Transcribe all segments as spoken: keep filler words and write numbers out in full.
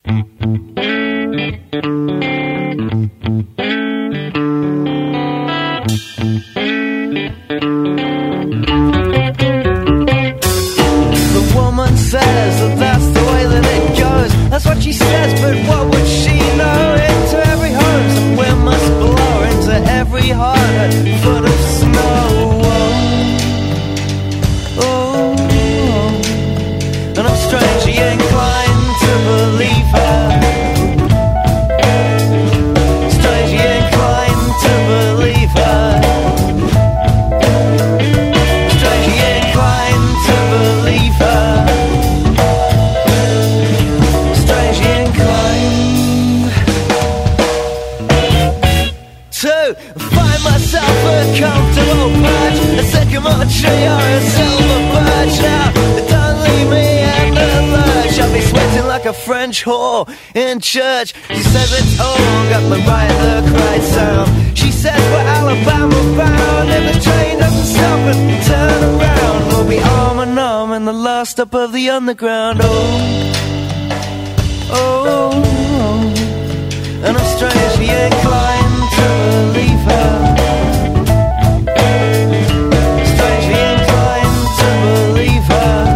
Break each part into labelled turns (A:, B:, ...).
A: Whore in church. She says it's all got the right look, right sound. She says we're Alabama bound. If the train doesn't stop and turn around, we'll be arm in arm in the last stop of the underground. Oh, oh, oh. And I'm strangely inclined to believe her. Strangely inclined to believe her.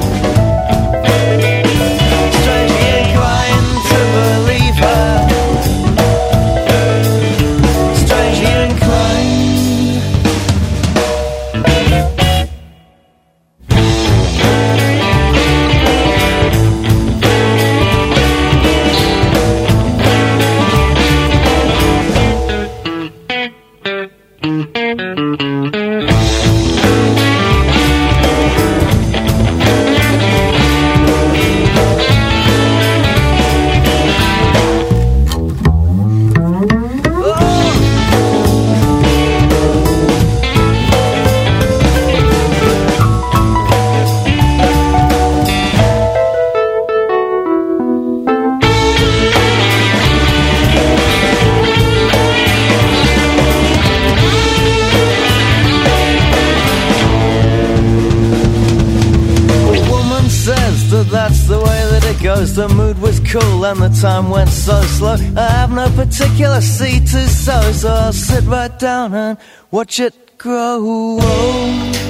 A: The mood was cool and the time went so slow. I have no particular seed to sow, so I'll sit right down and watch it grow.